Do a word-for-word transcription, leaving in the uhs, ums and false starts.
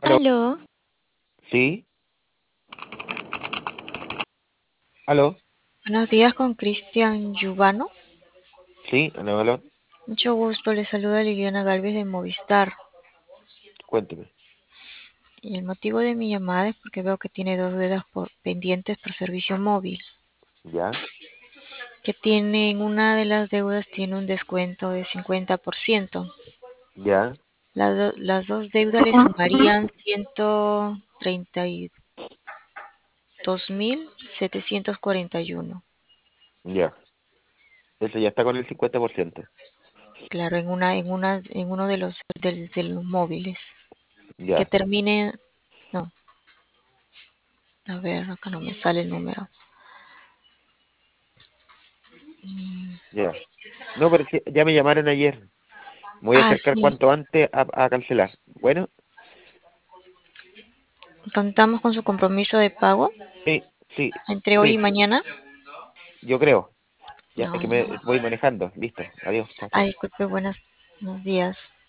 Aló, Aló, sí, aló, buenos días con Cristian Yubano. sí, aló, aló, Mucho gusto, le saluda Liliana Galvez de Movistar. cuénteme. Y el motivo de mi llamada es porque veo que tiene dos deudas por- pendientes por servicio móvil. Ya, Que tiene, en una de las deudas tiene un descuento de cincuenta por ciento. ya, Las, do- las dos deudas le sumarían ciento treinta y dos mil setecientos cuarenta y uno. ya. Eso ya está con el cincuenta por ciento. Claro, en una, en una, en uno de los, del- de los móviles. Que Ya, termine, no, a ver, acá no me sale el número. ya. No, pero sí, ya me llamaron ayer. Me voy a Ah, acercar sí. cuanto antes a, a cancelar. Bueno, Contamos con su compromiso de pago sí, sí, entre hoy y sí, mañana. yo creo. Ya, es No, que no. me voy manejando. Listo, adiós, chao, Ay, chao. disculpe, buenas, buenos días.